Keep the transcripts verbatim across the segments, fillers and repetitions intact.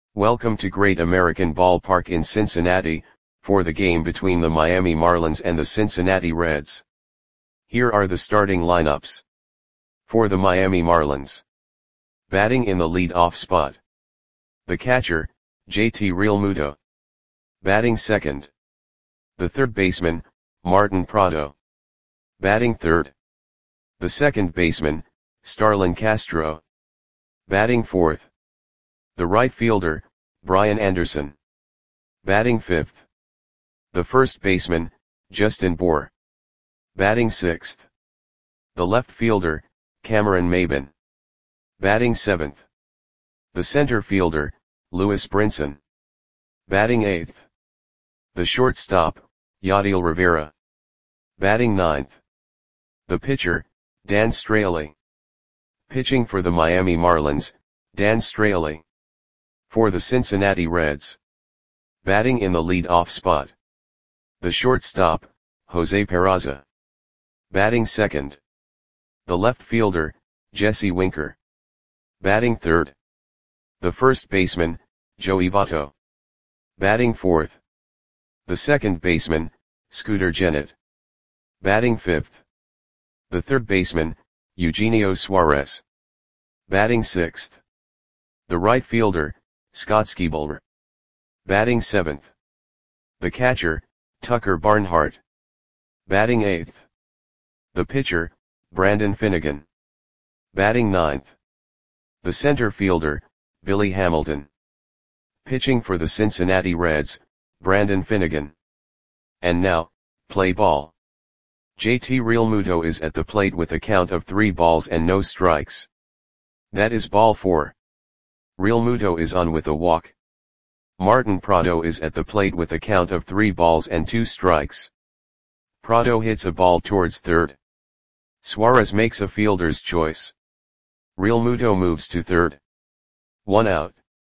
Welcome to Great American Ballpark in Cincinnati, for the game between the Miami Marlins and the Cincinnati Reds. Here are the starting lineups. For the Miami Marlins. Batting in the lead-off spot. The catcher, J T Realmuto. Batting second. The third baseman, Martin Prado. Batting third. The second baseman, Starlin Castro. Batting fourth. The right fielder, Brian Anderson. Batting fifth. The first baseman, Justin Bour. Batting sixth. The left fielder, Cameron Maybin. Batting seventh. The center fielder, Lewis Brinson. Batting eighth. The shortstop, Yadiel Rivera. Batting ninth. The pitcher, Dan Straily. Pitching for the Miami Marlins, Dan Straily. For the Cincinnati Reds. Batting in the lead-off spot. The shortstop, Jose Peraza. Batting second. The left fielder, Jesse Winker. Batting third. The first baseman, Joey Votto. Batting fourth. The second baseman, Scooter Gennett. Batting fifth. The third baseman, Eugenio Suarez. Batting sixth. The right fielder, Scott Skiebler. Batting seventh. The catcher, Tucker Barnhart. Batting eighth. The pitcher, Brandon Finnegan. Batting ninth. The center fielder, Billy Hamilton. Pitching for the Cincinnati Reds, Brandon Finnegan. And now, play ball. J T Realmuto is at the plate with a count of three balls and no strikes. That is ball four. Realmuto is on with a walk. Martin Prado is at the plate with a count of three balls and two strikes. Prado hits a ball towards third. Suarez makes a fielder's choice. Realmuto moves to third. One out.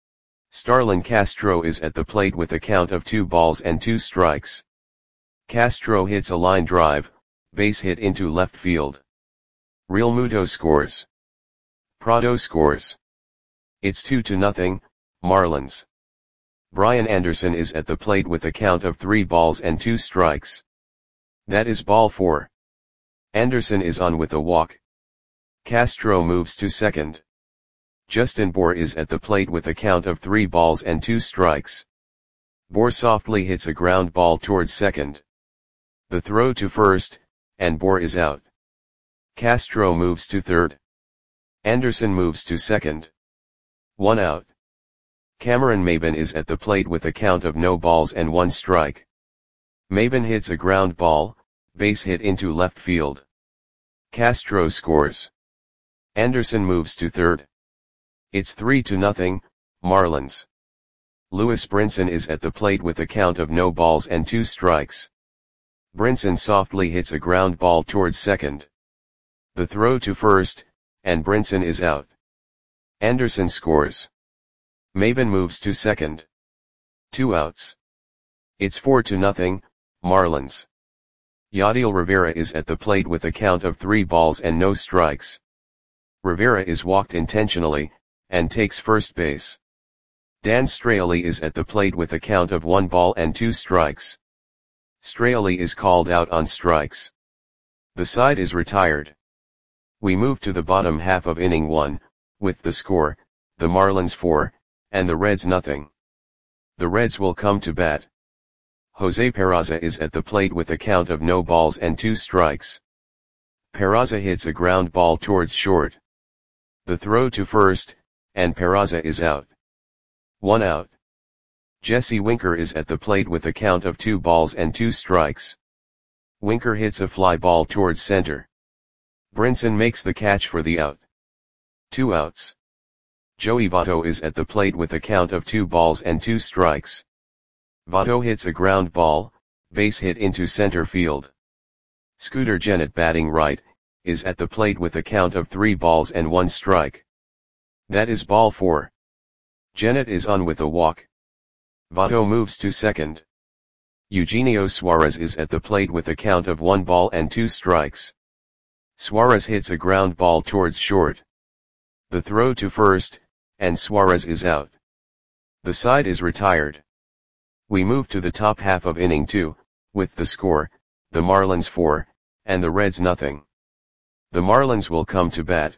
Starlin Castro is at the plate with a count of two balls and two strikes. Castro hits a line drive, base hit into left field. Realmuto scores. Prado scores. It's two to nothing, Marlins. Brian Anderson is at the plate with a count of three balls and two strikes. That is ball four. Anderson is on with a walk. Castro moves to second. Justin Bour is at the plate with a count of three balls and two strikes. Bour softly hits a ground ball towards second. The throw to first, and Bour is out. Castro moves to third. Anderson moves to second. One out. Cameron Maybin is at the plate with a count of no balls and one strike. Maybin hits a ground ball, base hit into left field. Castro scores. Anderson moves to third. It's three to nothing, Marlins. Lewis Brinson is at the plate with a count of no balls and two strikes. Brinson softly hits a ground ball towards second. The throw to first, and Brinson is out. Anderson scores. Maybin moves to second. Two outs. It's four to nothing, Marlins. Yadiel Rivera is at the plate with a count of three balls and no strikes. Rivera is walked intentionally, and takes first base. Dan Straily is at the plate with a count of one ball and two strikes. Straily is called out on strikes. The side is retired. We move to the bottom half of inning one, with the score, the Marlins four, and the Reds nothing. The Reds will come to bat. Jose Peraza is at the plate with a count of no balls and two strikes. Peraza hits a ground ball towards short. The throw to first, and Peraza is out. One out. Jesse Winker is at the plate with a count of two balls and two strikes. Winker hits a fly ball towards center. Brinson makes the catch for the out. Two outs. Joey Votto is at the plate with a count of two balls and two strikes. Votto hits a ground ball, base hit into center field. Scooter Gennett, batting right, is at the plate with a count of three balls and one strike. That is ball four. Gennett is on with a walk. Votto moves to second. Eugenio Suarez is at the plate with a count of one ball and two strikes. Suarez hits a ground ball towards short. The throw to first, and Suarez is out. The side is retired. We move to the top half of inning two, with the score, the Marlins four, and the Reds nothing. The Marlins will come to bat.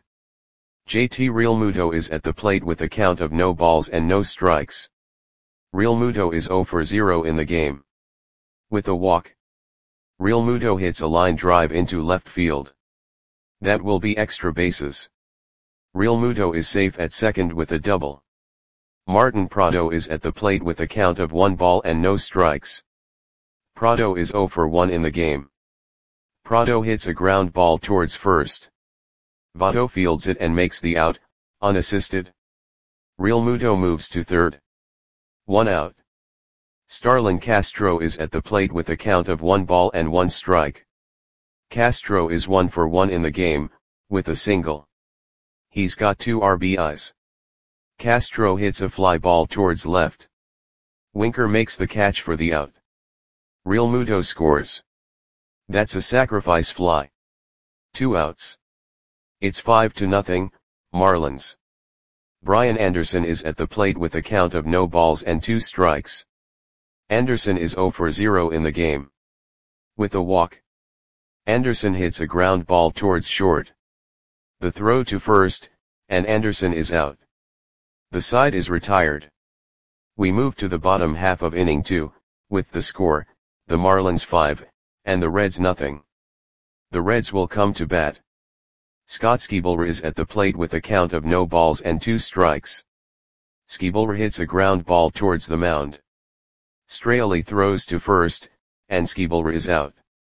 J T Realmuto is at the plate with a count of no balls and no strikes. Realmuto is zero for zero in the game. With a walk, Realmuto hits a line drive into left field. That will be extra bases. Realmuto is safe at second with a double. Martin Prado is at the plate with a count of one ball and no strikes. Prado is zero for one in the game. Prado hits a ground ball towards first. Votto fields it and makes the out, unassisted. Realmuto moves to third. One out. Starlin Castro is at the plate with a count of one ball and one strike. Castro is one for one in the game, with a single. He's got two R B Is. Castro hits a fly ball towards left. Winker makes the catch for the out. Realmuto scores. That's a sacrifice fly. Two outs. It's five to nothing, Marlins. Brian Anderson is at the plate with a count of no balls and two strikes. Anderson is zero for zero in the game. With a walk, Anderson hits a ground ball towards short. The throw to first, and Anderson is out. The side is retired. We move to the bottom half of inning two, with the score, the Marlins five, and the Reds nothing. The Reds will come to bat. Scott Schebler is at the plate with a count of no balls and two strikes. Schebler hits a ground ball towards the mound. Straley throws to first, and Schebler is out.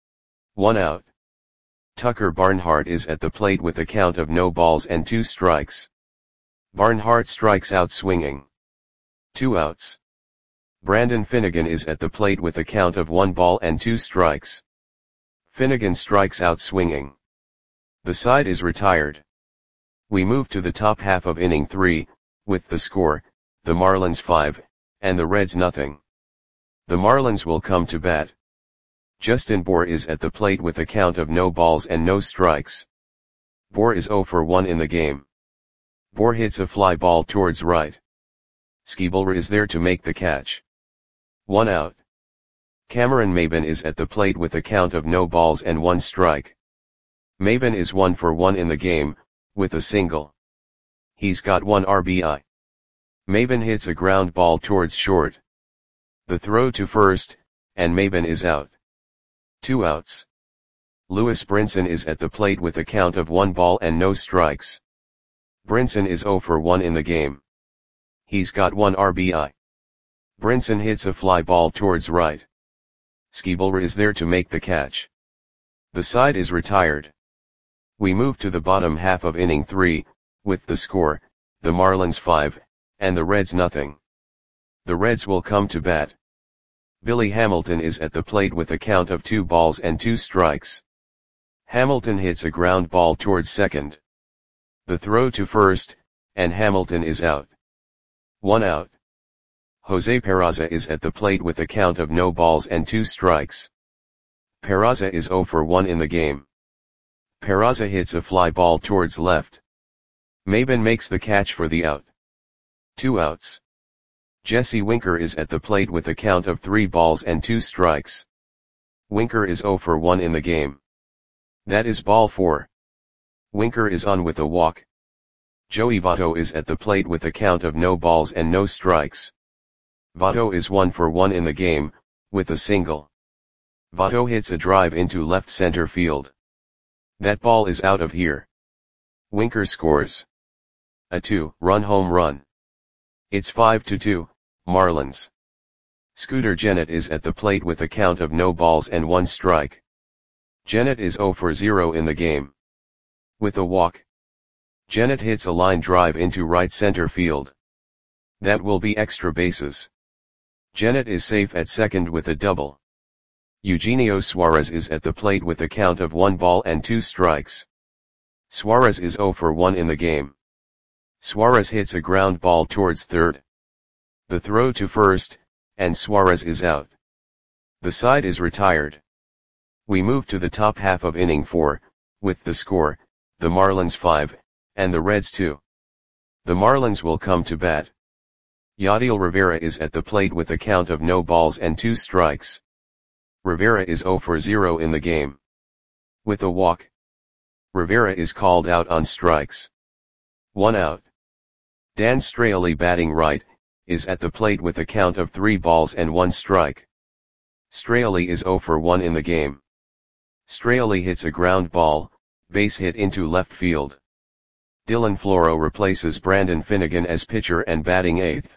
One out. Tucker Barnhart is at the plate with a count of no balls and two strikes. Barnhart strikes out swinging. Two outs. Brandon Finnegan is at the plate with a count of one ball and two strikes. Finnegan strikes out swinging. The side is retired. We move to the top half of inning three, with the score, the Marlins five, and the Reds nothing. The Marlins will come to bat. Justin Bour is at the plate with a count of no balls and no strikes. Bour is zero for one in the game. Bour hits a fly ball towards right. Schebler is there to make the catch. One out. Cameron Maybin is at the plate with a count of no balls and one strike. Maybin is one for one in the game, with a single. He's got one R B I. Maybin hits a ground ball towards short. The throw to first, and Maybin is out. Two outs. Lewis Brinson is at the plate with a count of one ball and no strikes. Brinson is zero for one in the game. He's got one R B I. Brinson hits a fly ball towards right. Schebler is there to make the catch. The side is retired. We move to the bottom half of inning three, with the score, the Marlins five, and the Reds nothing. The Reds will come to bat. Billy Hamilton is at the plate with a count of two balls and two strikes. Hamilton hits a ground ball towards second. The throw to first, and Hamilton is out. One out. Jose Peraza is at the plate with a count of no balls and two strikes. Peraza is zero for one in the game. Peraza hits a fly ball towards left. Maybin makes the catch for the out. Two outs. Jesse Winker is at the plate with a count of three balls and two strikes. Winker is zero for one in the game. That is ball four. Winker is on with a walk. Joey Votto is at the plate with a count of no balls and no strikes. Votto is one for one in the game, with a single. Votto hits a drive into left center field. That ball is out of here. Winker scores a two-run home run. It's five to two, Marlins. Scooter Gennett is at the plate with a count of no balls and one strike. Gennett is zero for zero in the game. With a walk, Gennett hits a line drive into right center field. That will be extra bases. Gennett is safe at second with a double. Eugenio Suarez is at the plate with a count of one ball and two strikes. Suarez is zero for one in the game. Suarez hits a ground ball towards third. The throw to first, and Suarez is out. The side is retired. We move to the top half of inning four, with the score, the Marlins five, and the Reds two. The Marlins will come to bat. Yadiel Rivera is at the plate with a count of no balls and two strikes. Rivera is zero for zero in the game. With a walk, Rivera is called out on strikes. One out. Dan Straily, batting right, is at the plate with a count of three balls and one strike. Straily is zero for one in the game. Straily hits a ground ball, base hit into left field. Dylan Floro replaces Brandon Finnegan as pitcher and batting eighth.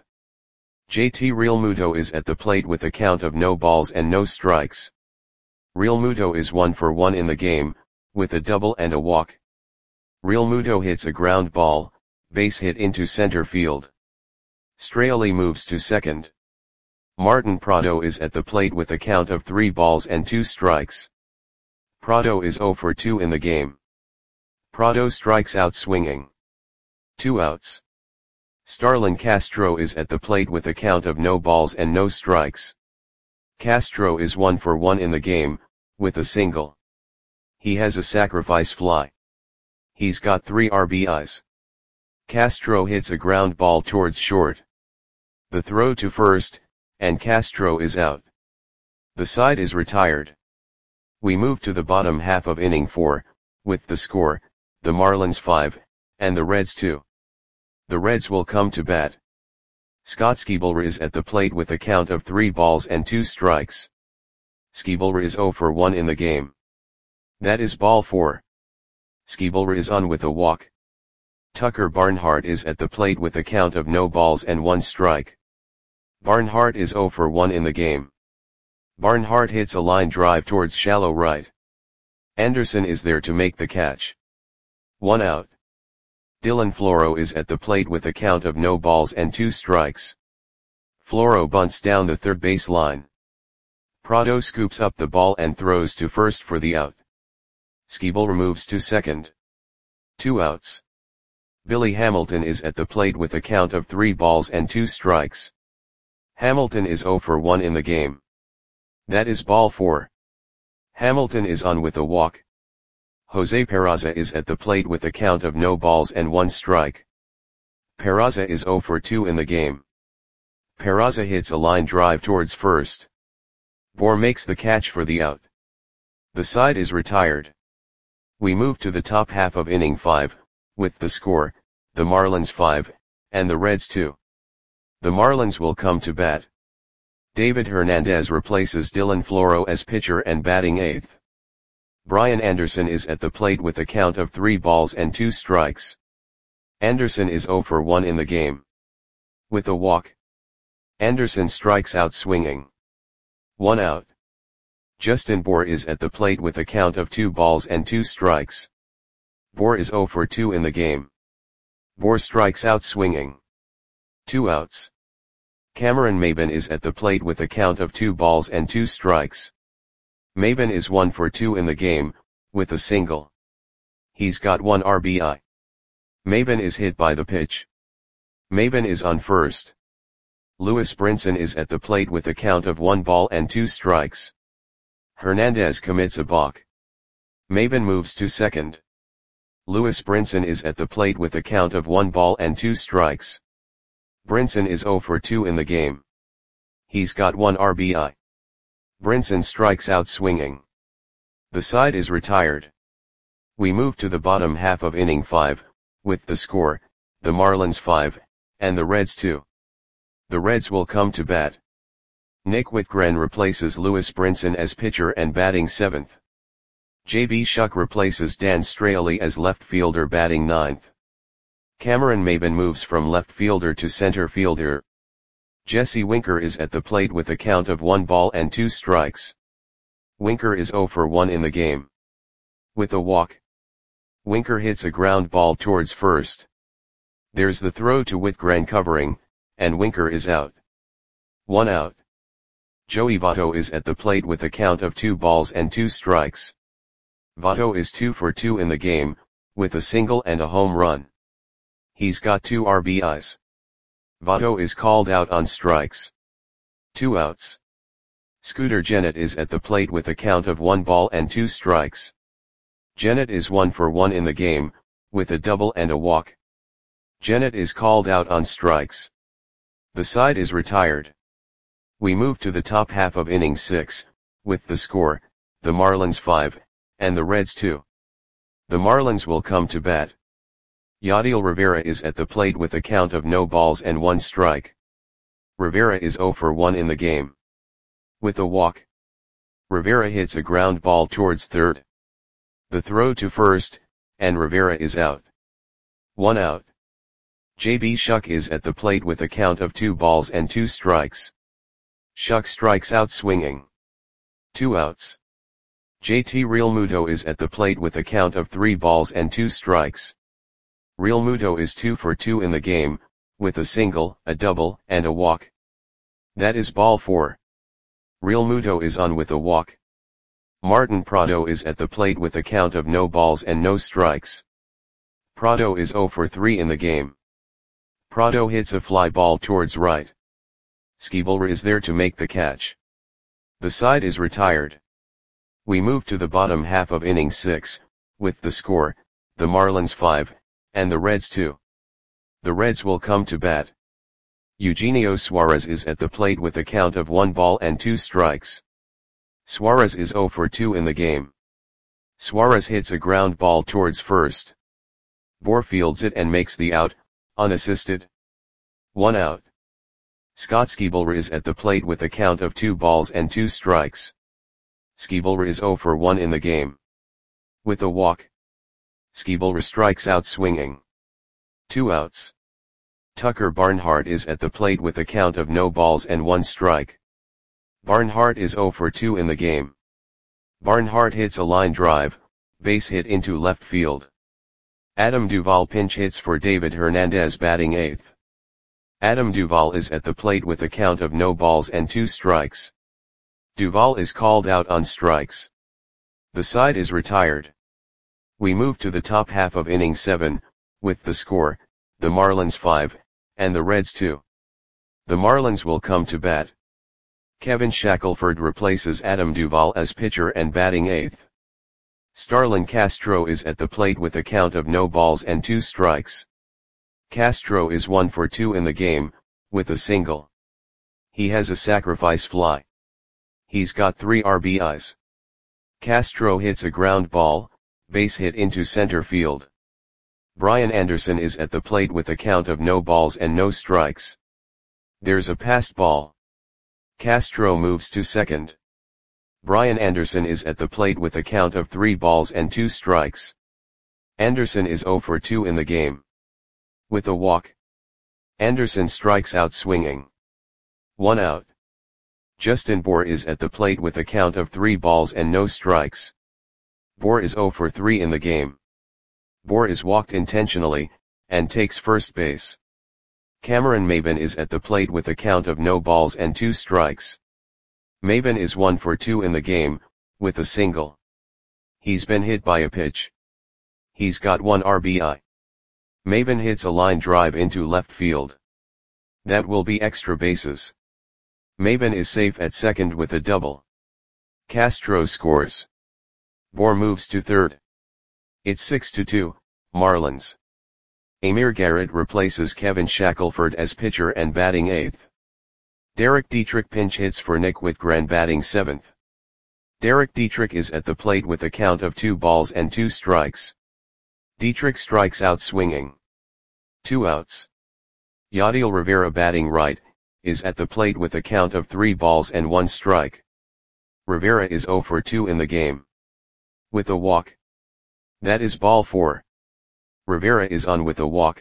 J T Realmuto is at the plate with a count of no balls and no strikes. Realmuto is one for one in the game, with a double and a walk. Realmuto hits a ground ball, base hit into center field. Straily moves to second. Martin Prado is at the plate with a count of three balls and two strikes. Prado is zero for two in the game. Prado strikes out swinging. Two outs. Starlin Castro is at the plate with a count of no balls and no strikes. Castro is one for one in the game, with a single. He has a sacrifice fly. He's got three R B Is. Castro hits a ground ball towards short. The throw to first, and Castro is out. The side is retired. We move to the bottom half of inning four, with the score, the Marlins five, and the Reds two. The Reds will come to bat. Scott Schebler is at the plate with a count of three balls and two strikes. Schebler is zero for one in the game. That is ball four. Schebler is on with a walk. Tucker Barnhart is at the plate with a count of no balls and one strike. Barnhart is zero for one in the game. Barnhart hits a line drive towards shallow right. Anderson is there to make the catch. One out. Dylan Floro is at the plate with a count of no balls and two strikes. Floro bunts down the third base line. Prado scoops up the ball and throws to first for the out. Schebler moves to second. Two outs. Billy Hamilton is at the plate with a count of three balls and two strikes. Hamilton is zero for one in the game. That is ball four. Hamilton is on with a walk. Jose Peraza is at the plate with a count of no balls and one strike. Peraza is zero for two in the game. Peraza hits a line drive towards first. Bohr makes the catch for the out. The side is retired. We move to the top half of inning five, with the score, the Marlins five, and the Reds two. The Marlins will come to bat. David Hernandez replaces Dylan Floro as pitcher and batting eighth. Brian Anderson is at the plate with a count of three balls and two strikes. Anderson is zero for one in the game. With a walk, Anderson strikes out swinging. One out. Justin Bour is at the plate with a count of two balls and two strikes. Bour is zero for two in the game. Bour strikes out swinging. Two outs. Cameron Maybin is at the plate with a count of two balls and two strikes. Maybin is one for two in the game, with a single. He's got one R B I. Maybin is hit by the pitch. Maybin is on first. Lewis Brinson is at the plate with a count of one ball and two strikes. Hernandez commits a balk. Maybin moves to second. Lewis Brinson is at the plate with a count of one ball and two strikes. Brinson is zero for two in the game. He's got one R B I. Brinson strikes out swinging. The side is retired. We move to the bottom half of inning five, with the score, the Marlins five, and the Reds two. The Reds will come to bat. Nick Whitgren replaces Lewis Brinson as pitcher and batting seventh. J B Shuck replaces Dan Straily as left fielder batting ninth. Cameron Maybin moves from left fielder to center fielder. Jesse Winker is at the plate with a count of one ball and two strikes. Winker is zero for one in the game. With a walk, Winker hits a ground ball towards first. There's the throw to Whitgren covering, and Winker is out. One out. Joey Votto is at the plate with a count of two balls and two strikes. Votto is two for two in the game, with a single and a home run. He's got two R B Is. Votto is called out on strikes. Two outs. Scooter Gennett is at the plate with a count of one ball and two strikes. Gennett is one for one in the game, with a double and a walk. Gennett is called out on strikes. The side is retired. We move to the top half of inning six, with the score, the Marlins five, and the Reds two. The Marlins will come to bat. Yadiel Rivera is at the plate with a count of no balls and one strike. Rivera is zero for one in the game. With a walk, Rivera hits a ground ball towards third. The throw to first, and Rivera is out. One out. J B Shuck is at the plate with a count of two balls and two strikes. Shuck strikes out swinging. Two outs. J T Realmuto is at the plate with a count of three balls and two strikes. Realmuto is two for two in the game, with a single, a double, and a walk. That is ball four. Realmuto is on with a walk. Martin Prado is at the plate with a count of no balls and no strikes. Prado is zero for three in the game. Prado hits a fly ball towards right. Schebler is there to make the catch. The side is retired. We move to the bottom half of inning six, with the score, the Marlins five, and the Reds two. The Reds will come to bat. Eugenio Suarez is at the plate with a count of one ball and two strikes. Suarez is zero for two in the game. Suarez hits a ground ball towards first. Bour fields it and makes the out, unassisted. One out. Scott Schebler is at the plate with a count of two balls and two strikes. Schebler is zero for one in the game. With a walk, Schebler strikes out swinging. Two outs. Tucker Barnhart is at the plate with a count of no balls and one strike. Barnhart is zero for two in the game. Barnhart hits a line drive, base hit into left field. Adam Duvall pinch hits for David Hernandez batting eighth. Adam Duvall is at the plate with a count of no balls and two strikes. Duvall is called out on strikes. The side is retired. We move to the top half of inning seven, with the score, the Marlins five, and the Reds two. The Marlins will come to bat. Kevin Shackelford replaces Adam Duvall as pitcher and batting eighth. Starlin Castro is at the plate with a count of no balls and two strikes. Castro is one for two in the game, with a single. He has a sacrifice fly. He's got three R B Is. Castro hits a ground ball, base hit into center field. Brian Anderson is at the plate with a count of no balls and no strikes. There's a passed ball. Castro moves to second. Brian Anderson is at the plate with a count of three balls and two strikes. Anderson is zero for two in the game. With a walk, Anderson strikes out swinging. One out. Justin Bour is at the plate with a count of three balls and no strikes. Bour is zero for three in the game. Bour is walked intentionally, and takes first base. Cameron Maybin is at the plate with a count of no balls and two strikes. Maybin is one for two in the game, with a single. He's been hit by a pitch. He's got one R B I. Maybin hits a line drive into left field. That will be extra bases. Maybin is safe at second with a double. Castro scores. Bour moves to third. It's six to two, Marlins. Amir Garrett replaces Kevin Shackelford as pitcher and batting eighth. Derek Dietrich pinch hits for Nick Whitgren batting seventh. Derek Dietrich is at the plate with a count of two balls and two strikes. Dietrich strikes out swinging. Two outs. Yadiel Rivera batting right, is at the plate with a count of three balls and one strike. Rivera is zero for two in the game. With a walk. That is ball four. Rivera is on with a walk.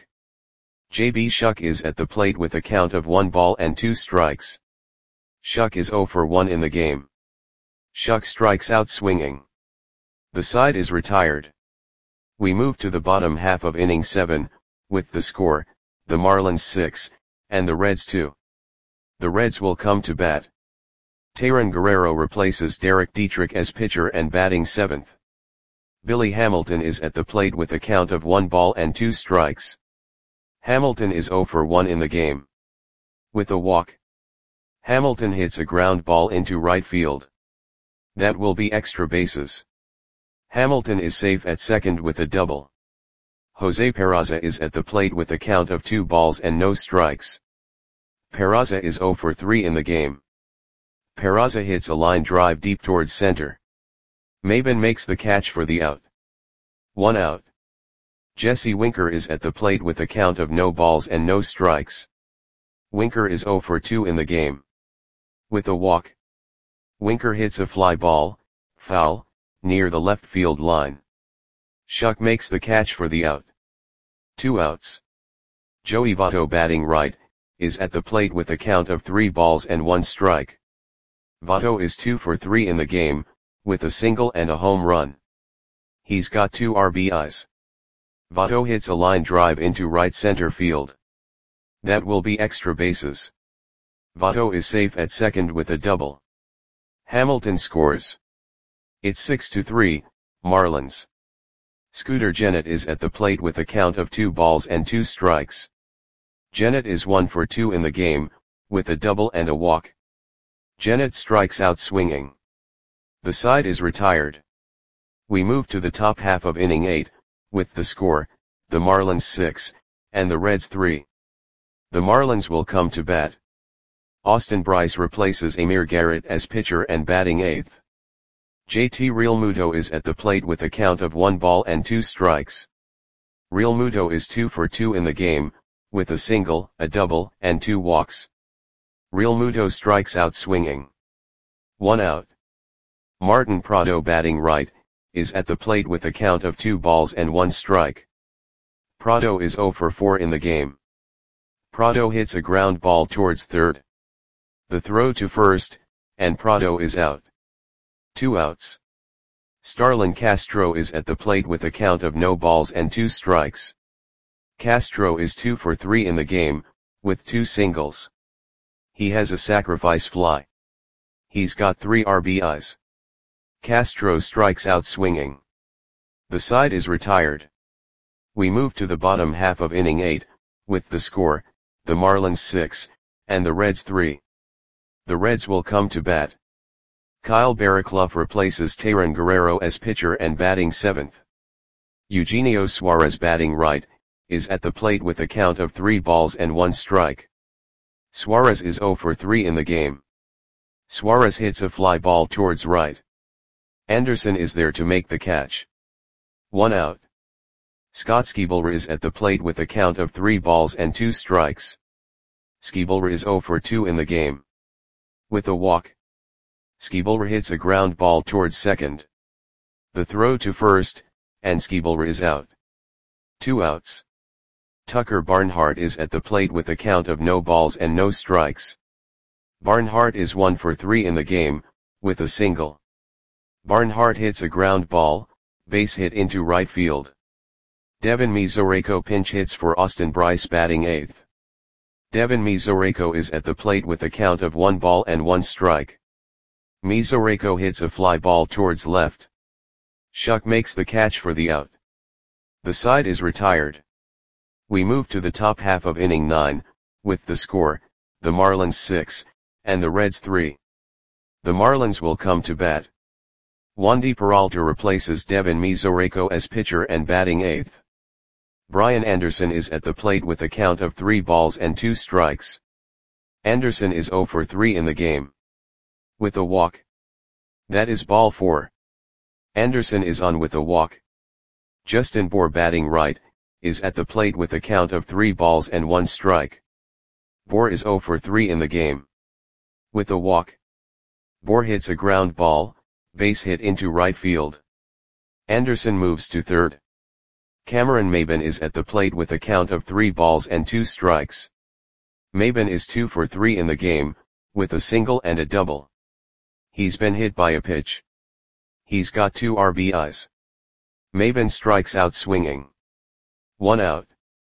J B Shuck is at the plate with a count of one ball and two strikes. Shuck is zero for one in the game. Shuck strikes out swinging. The side is retired. We move to the bottom half of inning seven, with the score, the Marlins six, and the Reds two. The Reds will come to bat. Taron Guerrero replaces Derek Dietrich as pitcher and batting seventh. Billy Hamilton is at the plate with a count of one ball and two strikes. Hamilton is zero for one in the game. With a walk, Hamilton hits a ground ball into right field. That will be extra bases. Hamilton is safe at second with a double. Jose Peraza is at the plate with a count of two balls and no strikes. Peraza is zero for three in the game. Peraza hits a line drive deep towards center. Maben makes the catch for the out. One out. Jesse Winker is at the plate with a count of no balls and no strikes. Winker is zero for two in the game. With a walk. Winker hits a fly ball, foul, near the left field line. Shuck makes the catch for the out. Two outs. Joey Votto, batting right, is at the plate with a count of three balls and one strike. Votto is two for three in the game, with a single and a home run. He's got two R B Is. Votto hits a line drive into right center field. That will be extra bases. Votto is safe at second with a double. Hamilton scores. It's six to three, Marlins. Scooter Gennett is at the plate with a count of two balls and two strikes. Gennett is one for two in the game, with a double and a walk. Gennett strikes out swinging. The side is retired. We move to the top half of inning eight, with the score, the Marlins six, and the Reds three. The Marlins will come to bat. Austin Brice replaces Amir Garrett as pitcher and batting eighth. J T Realmuto is at the plate with a count of one ball and two strikes. Realmuto is two for two in the game, with a single, a double, and two walks. Realmuto strikes out swinging. One out. Martin Prado, batting right, is at the plate with a count of two balls and one strike. Prado is zero for four in the game. Prado hits a ground ball towards third. The throw to first, and Prado is out. Two outs. Starlin Castro is at the plate with a count of no balls and two strikes. Castro is two for three in the game, with two singles. He has a sacrifice fly. He's got three R B Is. Castro strikes out swinging. The side is retired. We move to the bottom half of inning eight, with the score, the Marlins six, and the Reds three. The Reds will come to bat. Kyle Barraclough replaces Tayron Guerrero as pitcher and batting seventh. Eugenio Suarez, batting right, is at the plate with a count of three balls and one strike. Suarez is zero for three in the game. Suarez hits a fly ball towards right. Anderson is there to make the catch. One out. Scott Schebler is at the plate with a count of three balls and two strikes. Schebler is zero for two in the game. With a walk. Schebler hits a ground ball towards second. The throw to first, and Schebler is out. Two outs. Tucker Barnhart is at the plate with a count of no balls and no strikes. Barnhart is one for three in the game, with a single. Barnhart hits a ground ball, base hit into right field. Devin Mesoraco pinch hits for Austin Brice, batting eighth. Devin Mesoraco is at the plate with a count of one ball and one strike. Mesoraco hits a fly ball towards left. Shuck makes the catch for the out. The side is retired. We move to the top half of inning nine, with the score, the Marlins six, and the Reds three. The Marlins will come to bat. Wandy Peralta replaces Devin Mesoraco as pitcher and batting eighth. Brian Anderson is at the plate with a count of three balls and two strikes. Anderson is zero for three in the game. With a walk. That is ball four. Anderson is on with a walk. Justin Bour, batting right, is at the plate with a count of three balls and one strike. Bour is zero for three in the game. With a walk. Bour hits a ground ball, base hit into right field. Anderson moves to third. Cameron Maben is at the plate with a count of three balls and two strikes. Maben is two for three in the game, with a single and a double. He's been hit by a pitch. He's got two R B Is. Maben strikes out swinging. One out.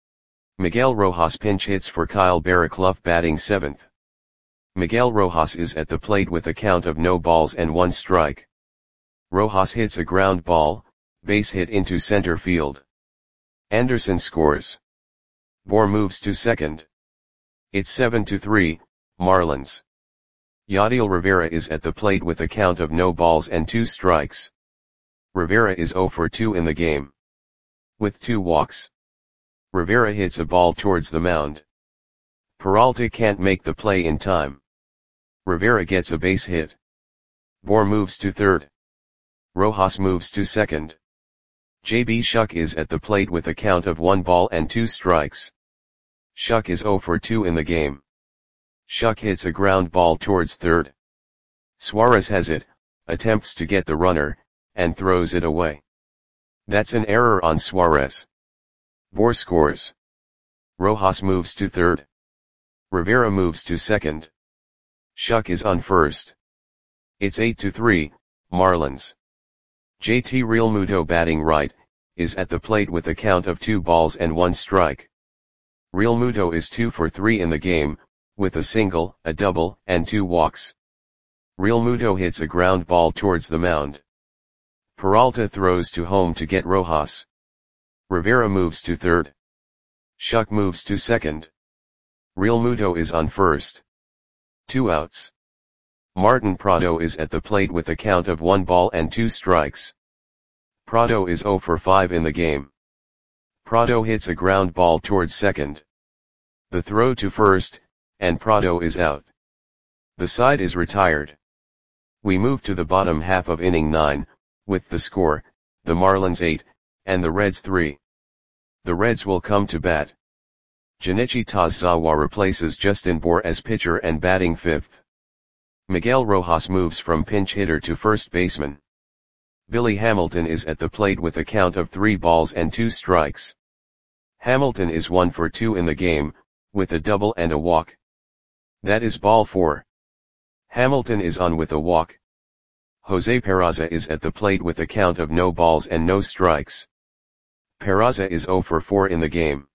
Miguel Rojas pinch hits for Kyle Barraclough, batting seventh. Miguel Rojas is at the plate with a count of no balls and one strike. Rojas hits a ground ball, base hit into center field. Anderson scores. Bour moves to second. It's seven to three, Marlins. Yadiel Rivera is at the plate with a count of no balls and two strikes. Rivera is zero for two in the game. With two walks. Rivera hits a ball towards the mound. Peralta can't make the play in time. Rivera gets a base hit. Bour moves to third. Rojas moves to second. J B Shuck is at the plate with a count of one ball and two strikes. Shuck is zero for two in the game. Shuck hits a ground ball towards third. Suarez has it, attempts to get the runner, and throws it away. That's an error on Suarez. Bour scores. Rojas moves to third. Rivera moves to second. Shuck is on first. It's eight to three, Marlins. J T Realmuto, batting right, is at the plate with a count of two balls and one strike. Realmuto is two for three in the game, with a single, a double, and two walks. Realmuto hits a ground ball towards the mound. Peralta throws to home to get Rojas. Rivera moves to third. Shuck moves to second. Realmuto is on first. Two outs. Martin Prado is at the plate with a count of one ball and two strikes. Prado is zero for five in the game. Prado hits a ground ball towards second. The throw to first, and Prado is out. The side is retired. We move to the bottom half of inning nine, with the score, the Marlins eight, and the Reds three. The Reds will come to bat. Junichi Tazawa replaces Justin Bour as pitcher and batting fifth. Miguel Rojas moves from pinch hitter to first baseman. Billy Hamilton is at the plate with a count of three balls and two strikes. Hamilton is one for two in the game, with a double and a walk. That is ball four. Hamilton is on with a walk. Jose Peraza is at the plate with a count of no balls and no strikes. Peraza is zero for four in the game.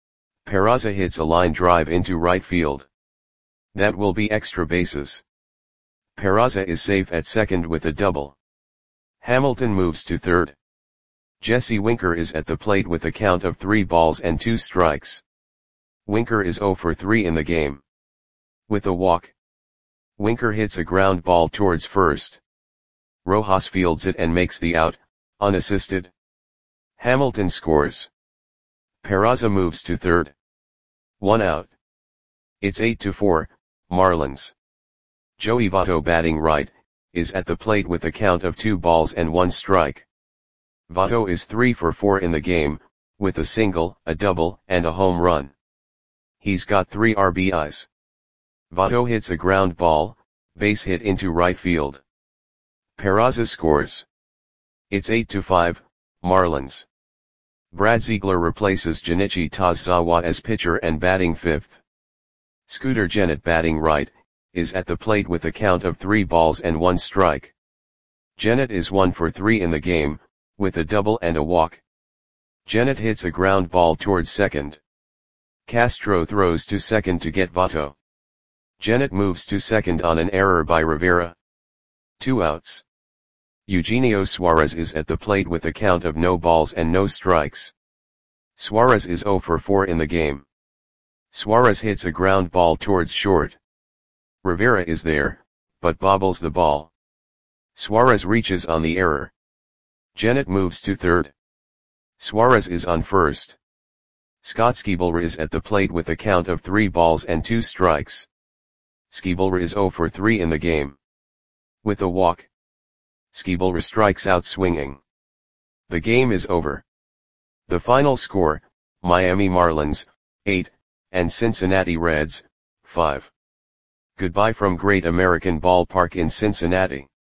Peraza hits a line drive into right field. That will be extra bases. Peraza is safe at second with a double. Hamilton moves to third. Jesse Winker is at the plate with a count of three balls and two strikes. Winker is zero for three in the game. With a walk. Winker hits a ground ball towards first. Rojas fields it and makes the out, unassisted. Hamilton scores. Peraza moves to third. One out. It's eight to four, Marlins. Joey Votto, batting right, is at the plate with a count of two balls and one strike. Votto is three for four in the game, with a single, a double, and a home run. He's got three R B Is. Votto hits a ground ball, base hit into right field. Peraza scores. It's eight to five, Marlins. Brad Ziegler replaces Junichi Tazawa as pitcher and batting fifth. Scooter Gennett, batting right, is at the plate with a count of three balls and one strike. Gennett is one for three in the game, with a double and a walk. Gennett hits a ground ball towards second. Castro throws to second to get Votto. Gennett moves to second on an error by Rivera. Two outs. Eugenio Suarez is at the plate with a count of no balls and no strikes. Suarez is zero for four in the game. Suarez hits a ground ball towards short. Rivera is there, but bobbles the ball. Suarez reaches on the error. Gennett moves to third. Suarez is on first. Scott Schebler is at the plate with a count of three balls and two strikes. Schebler is zero for three in the game. With a walk. Schebler strikes out swinging. The game is over. The final score, Miami Marlins, eight, and Cincinnati Reds, five. Goodbye from Great American Ballpark in Cincinnati.